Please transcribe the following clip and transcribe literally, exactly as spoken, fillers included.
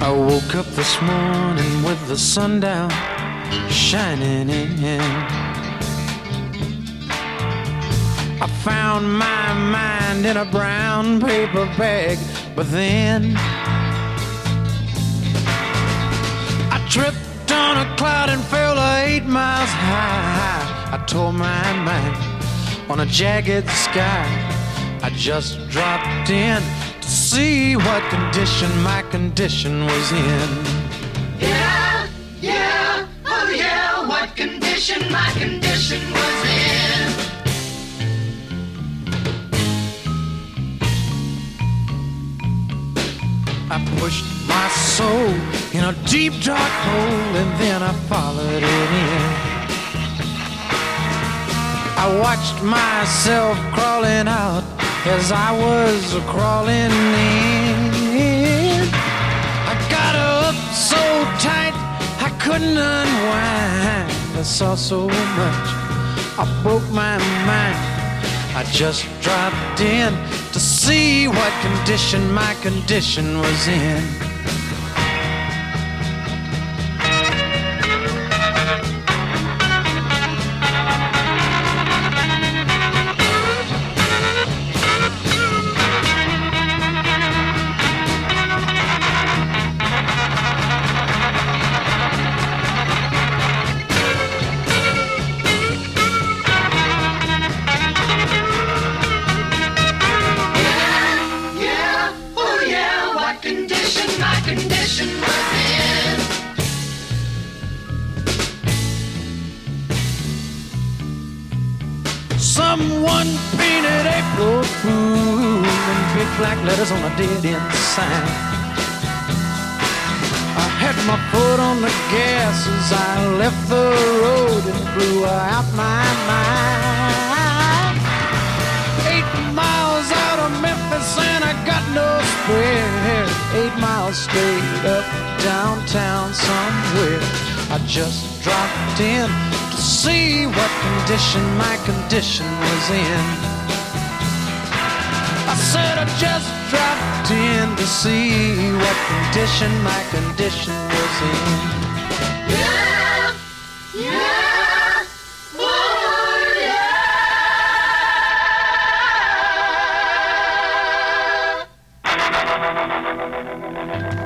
I woke up this morning with the sun down shining in. I found my mind in a brown paper bag, but then I tripped on a cloud and fell eight miles high. I tore my mind on a jagged sky. I just dropped in to see what condition my condition was in. Yeah, yeah, oh yeah, what condition my condition was in. I pushed my soul in a deep dark hole and then I followed it in. I watched myself crawling out as I was crawling in. I got up so tight I couldn't unwind. I saw so much, I broke my mind. I just dropped in to see what condition my condition was in. Someone painted April Fool in big black letters on a dead-end sign. I had my foot on the gas as I left the road and blew out my mind. Eight miles out of Memphis and I got no spare. Eight miles straight up downtown somewhere. I just dropped in to see what condition my condition was in. I said I just dropped in to see what condition my condition was in. Yeah, yeah, oh yeah.